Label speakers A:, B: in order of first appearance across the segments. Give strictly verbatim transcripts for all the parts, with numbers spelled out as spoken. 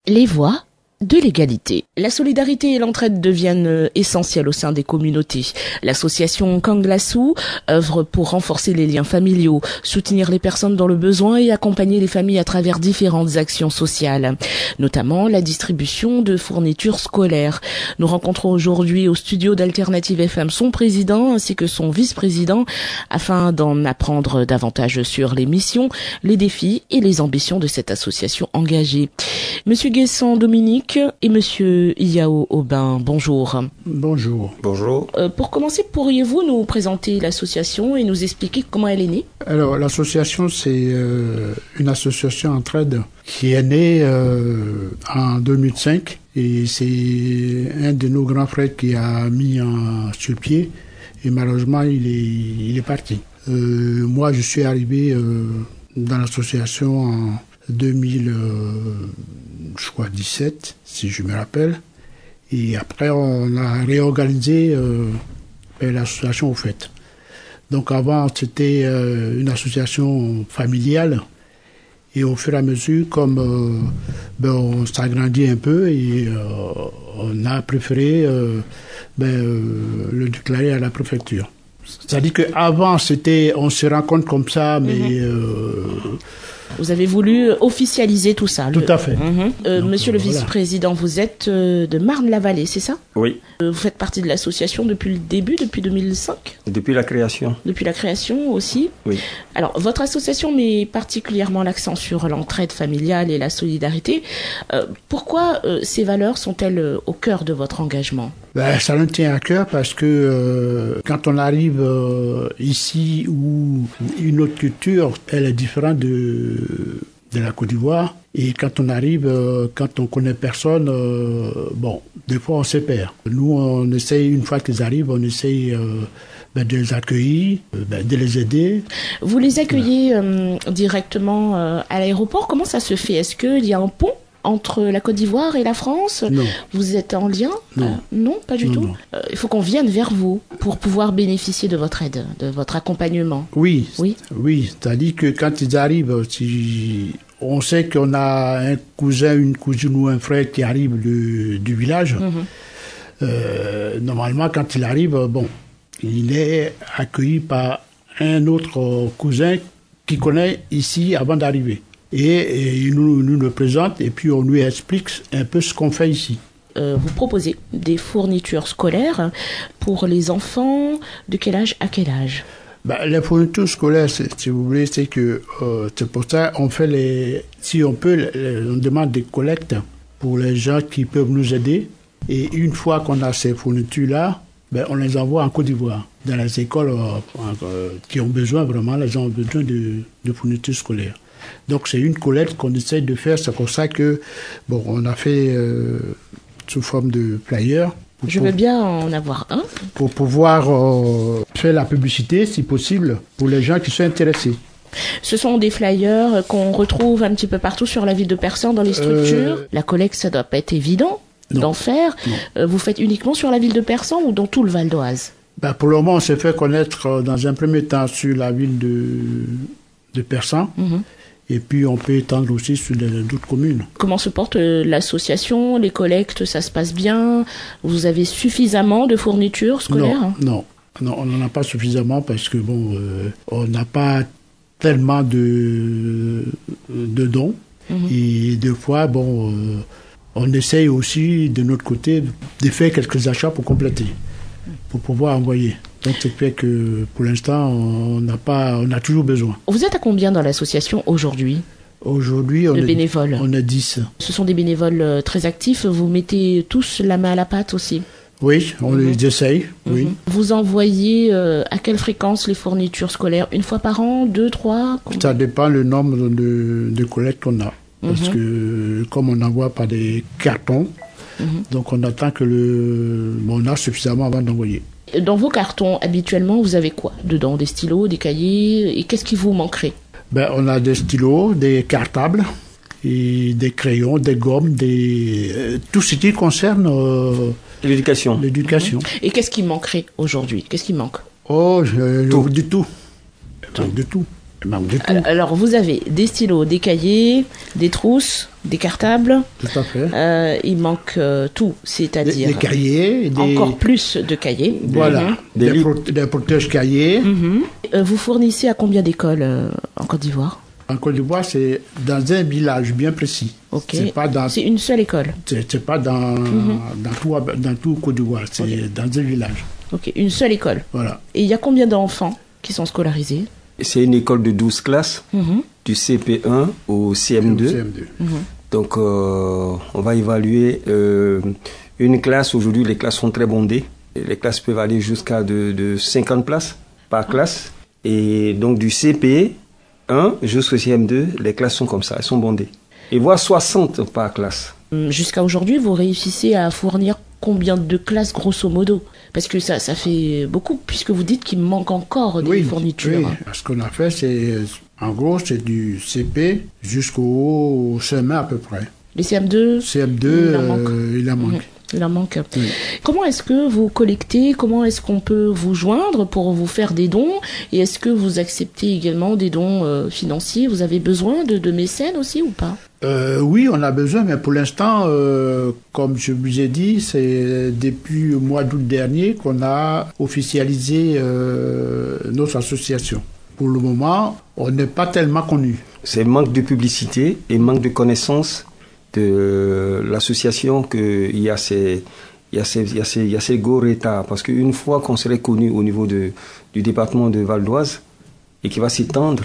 A: Les voix de l'égalité. La solidarité et l'entraide deviennent essentielles au sein des communautés. L'association Kanglassou œuvre pour renforcer les liens familiaux, soutenir les personnes dans le besoin et accompagner les familles à travers différentes actions sociales, notamment la distribution de fournitures scolaires. Nous rencontrons aujourd'hui au studio d'Alternative F M son président ainsi que son vice-président afin d'en apprendre davantage sur les missions, les défis et les ambitions de cette association engagée. Monsieur Guessant Dominique et Monsieur Yao Aubin, bonjour.
B: Bonjour.
C: Bonjour.
A: Euh, pour commencer, pourriez-vous nous présenter l'association et nous expliquer comment elle est née?
B: Alors, l'association, c'est euh, une association entraide qui est née euh, en deux mille cinq et c'est un de nos grands frères qui a mis en, sur pied et malheureusement, il est, il est parti. Euh, moi, je suis arrivé euh, dans l'association en deux mille, euh, je crois dix-sept, si je me rappelle. Et après, on a réorganisé euh, l'association au fait. Donc avant, c'était euh, une association familiale. Et au fur et à mesure, comme euh, ben, on s'agrandit un peu, et euh, on a préféré euh, ben, euh, le déclarer à la préfecture. C'est-à-dire qu'avant, c'était, on se rencontre comme ça, mais... Mm-hmm. euh,
A: Vous avez voulu officialiser tout ça.
B: Tout
A: le...
B: à fait.
A: Mmh. Euh,
B: Donc,
A: monsieur le
B: voilà.
A: vice-président, vous êtes euh, de Marne-la-Vallée, c'est ça?
C: Oui.
A: Euh, vous faites partie de l'association depuis le début, depuis deux mille cinq?
C: Depuis la création.
A: Depuis la création aussi?
C: Oui.
A: Alors, votre association met particulièrement l'accent sur l'entraide familiale et la solidarité. Euh, pourquoi euh, ces valeurs sont-elles euh, au cœur de votre engagement?
B: Ben, ça nous tient à cœur parce que euh, quand on arrive euh, ici où une autre culture, elle est différente de, de la Côte d'Ivoire. Et quand on arrive, euh, quand on connaît personne, euh, bon, des fois on se perd. Nous, on essaye, une fois qu'ils arrivent, on essaye euh, ben, de les accueillir, ben, de les aider.
A: Vous les accueillez euh, directement euh, à l'aéroport? Comment ça se fait? Est-ce qu'il y a un pont entre la Côte d'Ivoire et la France?
B: Non.
A: Vous êtes en lien?
B: Non.
A: Euh, non, pas du
B: non,
A: tout.
B: Non.
A: Euh, il faut qu'on vienne vers vous pour pouvoir bénéficier de votre aide, de votre accompagnement.
B: Oui,
A: oui,
B: oui. C'est-à-dire que quand ils arrivent, si on sait qu'on a un cousin, une cousine ou un frère qui arrive de, du village, mm-hmm. euh, normalement, quand il arrive, bon, il est accueilli par un autre cousin qui connaît ici avant d'arriver. Et, et il nous, nous le présente et puis on lui explique un peu ce qu'on fait ici.
A: Euh, vous proposez des fournitures scolaires pour les enfants de quel âge à quel âge?
B: Ben, les fournitures scolaires, si vous voulez, c'est que euh, c'est pour ça on fait les, si on peut, les, on demande des collectes pour les gens qui peuvent nous aider. Et une fois qu'on a ces fournitures-là, ben, on les envoie en Côte d'Ivoire, dans les écoles euh, euh, qui ont besoin vraiment, les gens ont besoin de, de fournitures scolaires. Donc c'est une collecte qu'on essaie de faire, c'est pour ça que bon, on a fait euh, sous forme de flyer.
A: Je veux bien en avoir un.
B: Pour pouvoir euh, faire la publicité, si possible, pour les gens qui sont intéressés.
A: Ce sont des flyers qu'on retrouve un petit peu partout sur la ville de Persan, dans les structures. Euh... La collecte, ça doit pas être évident non. d'en faire. Euh, vous faites uniquement sur la ville de Persan ou dans tout le Val d'Oise? Ben,
B: pour le moment, on s'est fait connaître euh, dans un premier temps sur la ville de, de Persan. Mm-hmm. Et puis, on peut étendre aussi sur d'autres communes.
A: Comment se porte euh, l'association? Les collectes, ça se passe bien? Vous avez suffisamment de fournitures scolaires?
B: Non, non, non on n'en a pas suffisamment parce que, bon, euh, on n'a pas tellement de, de dons. Mm-hmm. Et des fois, bon, euh, on essaye aussi, de notre côté, de faire quelques achats pour compléter, pour pouvoir envoyer. Donc, c'est fait que, pour l'instant, on n'a pas, on a toujours besoin.
A: Vous êtes à combien dans l'association aujourd'hui?
B: Aujourd'hui, on,
A: de
B: est,
A: bénévoles.
B: on est dix.
A: Ce sont des bénévoles très actifs. Vous mettez tous la main à la pâte aussi?
B: Oui, on mm-hmm. les essaye, mm-hmm. oui.
A: Vous envoyez euh, à quelle fréquence les fournitures scolaires? Une fois par an? Deux, trois?
B: Ça dépend le nombre de, de collectes qu'on a. Mm-hmm. Parce que, comme on envoie par des cartons, mm-hmm. donc on attend que le... Bon, on a suffisamment avant d'envoyer.
A: Dans vos cartons, habituellement, vous avez quoi dedans? Des stylos, des cahiers? Et qu'est-ce qui vous manquerait?
B: Ben, on a des stylos, des cartables, et des crayons, des gommes, des... Euh, tout ce qui concerne... Euh,
C: l'éducation.
B: L'éducation.
A: Mmh. Et qu'est-ce qui manquerait aujourd'hui? Qu'est-ce qui manque?
B: Oh, je, je vous dis tout. De tout. Il manque de tout.
A: Alors, vous avez des stylos, des cahiers, des trousses, des cartables.
B: Tout à fait.
A: Euh, il manque euh, tout, c'est-à-dire...
B: Des, des cahiers. Des...
A: Encore plus de cahiers.
B: Voilà.
A: Mm-hmm.
B: Des, des, pro, des protèges cahiers.
A: Mm-hmm. Euh, vous fournissez à combien d'écoles euh, en Côte d'Ivoire?
B: En Côte d'Ivoire, c'est dans un village bien précis.
A: Ok.
B: C'est pas dans...
A: C'est une seule école.
B: C'est, c'est pas dans, mm-hmm. dans, tout, dans tout Côte d'Ivoire. C'est okay. Dans un village.
A: Ok, une seule école.
B: Voilà.
A: Et il y a combien d'enfants qui sont scolarisés?
C: C'est une école de douze classes, mm-hmm. du C P un au C M deux.
B: C M deux.
C: Mm-hmm. Donc, euh, on va évaluer euh, une classe. Aujourd'hui, les classes sont très bondées. Les classes peuvent aller jusqu'à de, de cinquante places par classe. Et donc, du C P un jusqu'au C M deux, les classes sont comme ça, elles sont bondées. Et voire soixante par classe.
A: Jusqu'à aujourd'hui, vous réussissez à fournir combien de classes, grosso modo? Parce que ça, ça fait beaucoup, puisque vous dites qu'il manque encore des
B: oui,
A: fournitures.
B: Oui, ce qu'on a fait, c'est, en gros, c'est du C P jusqu'au C M un à peu près.
A: Les C M deux,
B: C M deux,
A: il en manque.
B: Euh, il en manque. Mmh.
A: Il en manque.
B: Oui.
A: Comment est-ce que vous collectez? Comment est-ce qu'on peut vous joindre pour vous faire des dons? Et est-ce que vous acceptez également des dons euh, financiers? Vous avez besoin de, de mécènes aussi ou pas?
B: Euh, oui, on a besoin, mais pour l'instant, euh, comme je vous ai dit, c'est depuis le mois d'août dernier qu'on a officialisé euh, notre association. Pour le moment, on n'est pas tellement connu.
C: C'est manque de publicité et manque de connaissances de l'association qu'il y a ces, il y a ces, il y a ces, il y a ces gros retards. Parce qu'une fois qu'on serait connu au niveau de, du département de Val d'Oise et qui va s'étendre,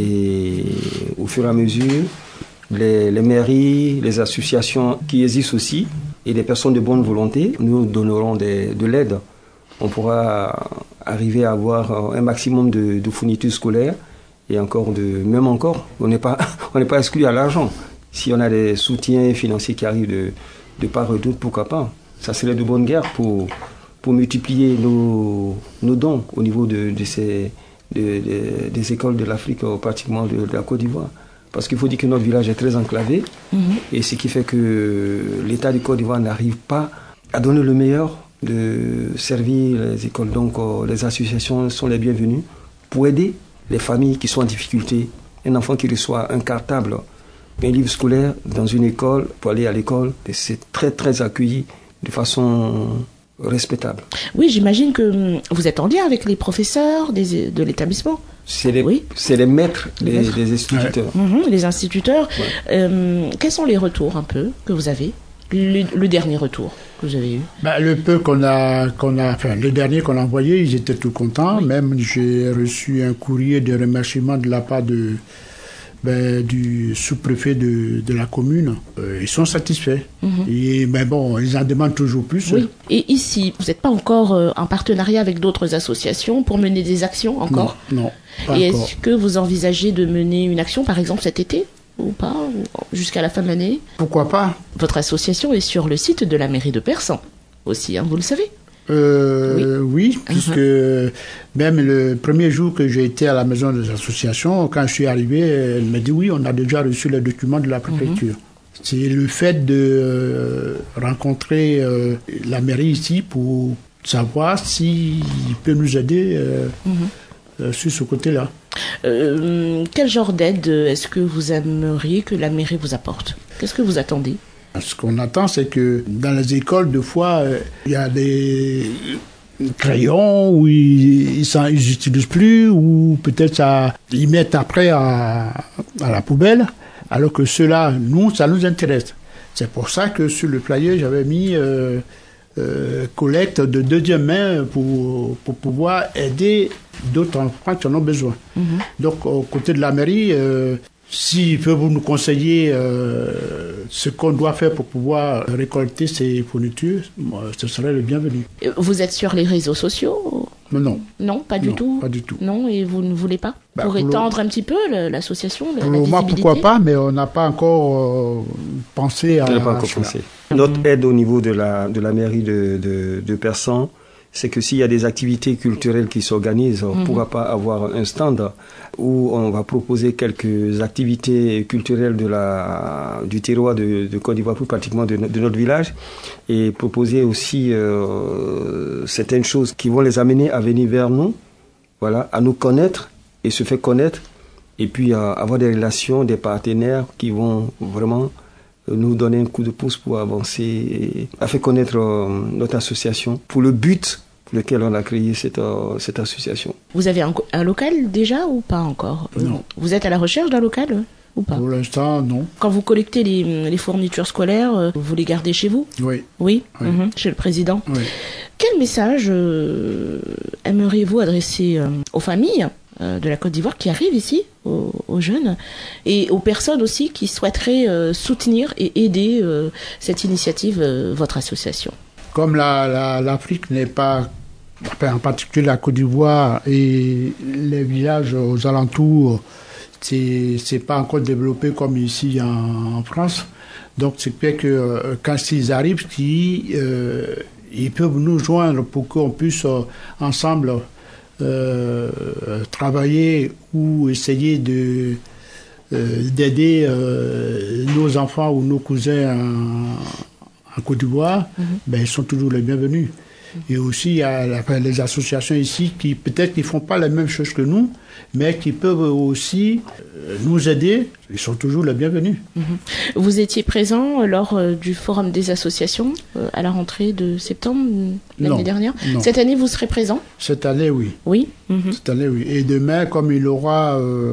C: et au fur et à mesure, Les, les mairies, les associations qui existent aussi et les personnes de bonne volonté nous donneront des, de l'aide. On pourra arriver à avoir un maximum de, de fournitures scolaires et encore de, même encore, on n'est pas, on n'est pas exclu à l'argent. Si on a des soutiens financiers qui arrivent de, de part et d'autre, pourquoi pas. Ça serait de bonne guerre pour, pour multiplier nos, nos dons au niveau de, de ces, de, de, des écoles de l'Afrique, pratiquement de, de la Côte d'Ivoire. Parce qu'il faut dire que notre village est très enclavé, mmh. et ce qui fait que l'État du Côte d'Ivoire n'arrive pas à donner le meilleur de servir les écoles. Donc euh, les associations sont les bienvenues pour aider les familles qui sont en difficulté. Un enfant qui reçoit un cartable, un livre scolaire dans une école pour aller à l'école, et c'est très très accueilli de façon respectable.
A: Oui, j'imagine que vous êtes en lien avec les professeurs des, de l'établissement.
C: C'est les,
A: oui.
C: c'est les maîtres, les,
A: les, maîtres.
C: les instituteurs.
A: Ouais. Mmh, les instituteurs.
C: Ouais.
A: Euh, quels sont les retours un peu que vous avez? Le, le dernier retour que vous avez eu?
B: Ben, le peu qu'on a, qu'on a, enfin, le dernier qu'on a envoyé, ils étaient tout contents. Oui. Même j'ai reçu un courrier de remerciement de la part de, ben, du sous-préfet de, de la commune. Euh, ils sont satisfaits. Mm-hmm. Et, mais bon, ils en demandent toujours plus.
A: Oui. Et ici, vous n'êtes pas encore euh, en partenariat avec d'autres associations pour mener des actions encore?
B: Non, non. Pas
A: Et
B: encore.
A: Est-ce que vous envisagez de mener une action, par exemple, cet été ou pas, ou jusqu'à la fin de l'année?
B: Pourquoi pas?
A: Votre association est sur le site de la mairie de Persan aussi, hein, vous le savez?
B: Euh, oui, oui, puisque
A: uh-huh.
B: même le premier jour que j'ai été à la maison des associations, quand je suis arrivé, elle m'a dit oui, on a déjà reçu les documents de la préfecture. Uh-huh. C'est le fait de euh, rencontrer euh, la mairie ici pour savoir s'il peut nous aider euh, uh-huh. euh, sur ce côté-là.
A: Euh, quel genre d'aide est-ce que vous aimeriez que la mairie vous apporte? Qu'est-ce que vous attendez?
B: Ce qu'on attend, c'est que dans les écoles, des fois, il y a des crayons où ils n'utilisent plus, ou peut-être ça, ils mettent après à, à la poubelle, alors que ceux-là, nous, ça nous intéresse. C'est pour ça que sur le flyer, j'avais mis euh, euh, collecte de deuxième main pour, pour pouvoir aider d'autres enfants qui en ont besoin. Mm-hmm. Donc, aux côtés de la mairie, euh, s'ils peuvent nous conseiller euh, ce qu'on doit faire pour pouvoir récolter ces fournitures, ce serait le bienvenu.
A: Vous êtes sur les réseaux sociaux?
B: Non.
A: Non, pas du
B: non,
A: tout.
B: Pas du tout.
A: Non, et vous ne voulez pas bah, pour, pour étendre le... un petit peu le, l'association, la,
B: pour
A: la
B: le moment, pourquoi pas, mais on n'a pas encore euh, pensé à.
C: On n'a pas encore pensé. Notre aide au niveau de la de la mairie de de, de Persan, c'est que s'il y a des activités culturelles qui s'organisent, on ne mm-hmm. pourra pas avoir un stand où on va proposer quelques activités culturelles de la, du terroir de, de Côte d'Ivoire, plus pratiquement de, de notre village, et proposer aussi euh, certaines choses qui vont les amener à venir vers nous, voilà, à nous connaître et se faire connaître et puis euh, avoir des relations, des partenaires qui vont vraiment nous donner un coup de pouce pour avancer et à faire connaître euh, notre association pour le but pour lequel on a créé cette, euh, cette association.
A: Vous avez un, un local déjà ou pas encore?
B: Non.
A: Vous êtes à la recherche d'un local euh, ou pas?
B: Pour l'instant, non.
A: Quand vous collectez les, les fournitures scolaires, euh, vous les gardez chez vous?
B: Oui.
A: Oui,
B: Oui.
A: Mhm, chez le président.
B: Oui.
A: Quel message euh, aimeriez-vous adresser euh, aux familles euh, de la Côte d'Ivoire qui arrivent ici, aux, aux jeunes, et aux personnes aussi qui souhaiteraient euh, soutenir et aider euh, cette initiative, euh, votre association?
B: Comme la, la, l'Afrique n'est pas, enfin, en particulier la Côte d'Ivoire et les villages aux alentours, c'est c'est pas encore développé comme ici en, en France. Donc c'est fait que euh, quand ils arrivent, ils, euh, ils peuvent nous joindre pour qu'on puisse euh, ensemble euh, travailler ou essayer de euh, d'aider euh, nos enfants ou nos cousins en, en Côte d'Ivoire. Mm-hmm. Ben, ils sont toujours les bienvenus. Mm-hmm. Et aussi, il y a enfin, les associations ici qui peut-être ne font pas la même chose que nous, mais qui peuvent aussi euh, nous aider. Ils sont toujours les bienvenus.
A: Mm-hmm. Vous étiez présent lors euh, du Forum des associations euh, à la rentrée de septembre l'année
B: non,
A: dernière?
B: Non.
A: Cette année, vous serez présent?
B: Cette année, oui.
A: Oui. Mm-hmm.
B: Cette année, oui. Et demain, comme il aura euh,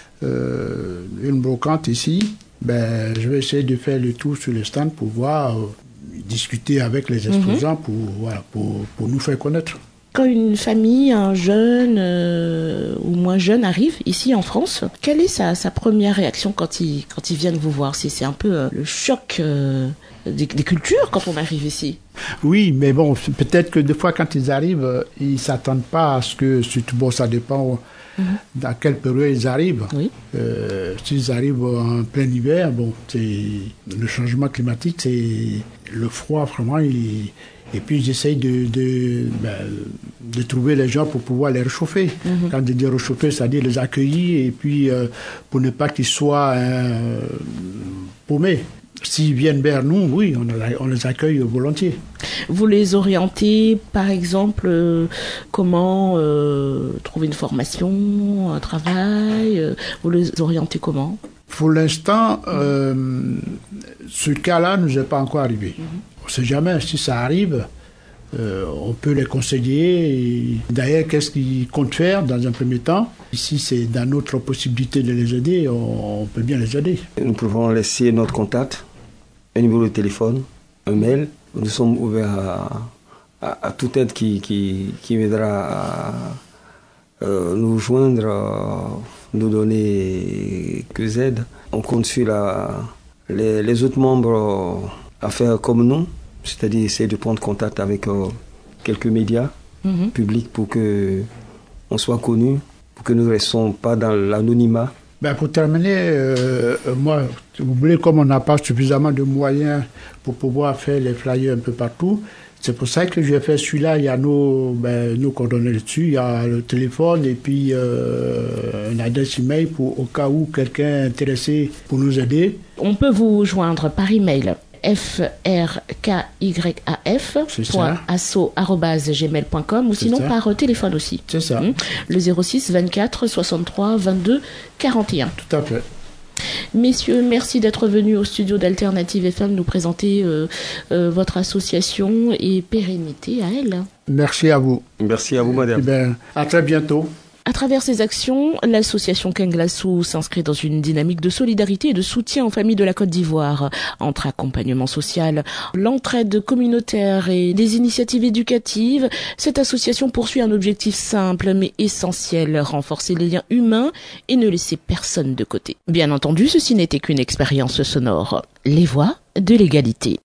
B: euh, une brocante ici, ben, je vais essayer de faire le tour sur le stand pour voir, euh, discuter avec les exposants mm-hmm. pour, voilà, pour, pour nous faire connaître.
A: Quand une famille, un jeune euh, ou moins jeune arrive ici en France, quelle est sa, sa première réaction quand ils quand ils viennent vous voir? C'est, c'est un peu euh, le choc euh, des, des cultures quand on arrive ici.
B: Oui, mais bon, peut-être que des fois quand ils arrivent, euh, ils s'attendent pas à ce que, surtout bon, ça dépend mm-hmm. dans quelle période ils arrivent. Oui. Euh, s'ils arrivent en plein hiver, bon, c'est le changement climatique, c'est le froid vraiment. Il, Et puis j'essaye de, de, ben, de trouver les gens pour pouvoir les réchauffer. Mm-hmm. Quand je dis réchauffer, c'est-à-dire les accueillir et puis euh, pour ne pas qu'ils soient euh, paumés. S'ils viennent vers nous, oui, on, on les accueille volontiers.
A: Vous les orientez, par exemple, euh, comment euh, trouver une formation, un travail euh, vous les orientez comment?
B: Pour l'instant, euh, ce cas-là ne nous est pas encore arrivé. Mm-hmm. On ne sait jamais, si ça arrive, euh, on peut les conseiller. Et d'ailleurs, qu'est-ce qu'ils comptent faire dans un premier temps? Si c'est dans notre possibilité de les aider, on, on peut bien les aider.
C: Nous pouvons laisser notre contact, un numéro de téléphone, un mail. Nous sommes ouverts à, à, à toute aide qui, qui, qui m'aidera à euh, nous joindre, à nous donner que aides. On compte sur la, les, les autres membres à faire comme nous, c'est-à-dire essayer de prendre contact avec euh, quelques médias mm-hmm. publics pour que on soit connus, pour que nous ne restions pas dans l'anonymat.
B: Ben pour terminer, euh, moi, si vous voulez, comme on n'a pas suffisamment de moyens pour pouvoir faire les flyers un peu partout, c'est pour ça que j'ai fait celui-là. Il y a nos, ben, nos coordonnées dessus, il y a le téléphone et puis euh, un adresse email pour au cas où quelqu'un est intéressé pour nous aider.
A: On peut vous joindre par email f r k y a f point asso arobase gmail point com ou sinon ça. Par euh, téléphone aussi.
B: C'est ça.
A: Mmh. Le zéro six vingt-quatre soixante-trois vingt-deux quarante et un.
B: Tout à fait.
A: Messieurs, merci d'être venus au studio d'Alternative F M nous présenter euh, euh, votre association et pérennité à elle.
B: Merci à vous.
C: Merci à vous, madame.
B: Eh bien, à très bientôt.
A: À travers ses actions, l'association Kenglasou s'inscrit dans une dynamique de solidarité et de soutien aux familles de la Côte d'Ivoire. Entre accompagnement social, l'entraide communautaire et des initiatives éducatives, cette association poursuit un objectif simple mais essentiel, renforcer les liens humains et ne laisser personne de côté. Bien entendu, ceci n'était qu'une expérience sonore. Les voix de l'égalité.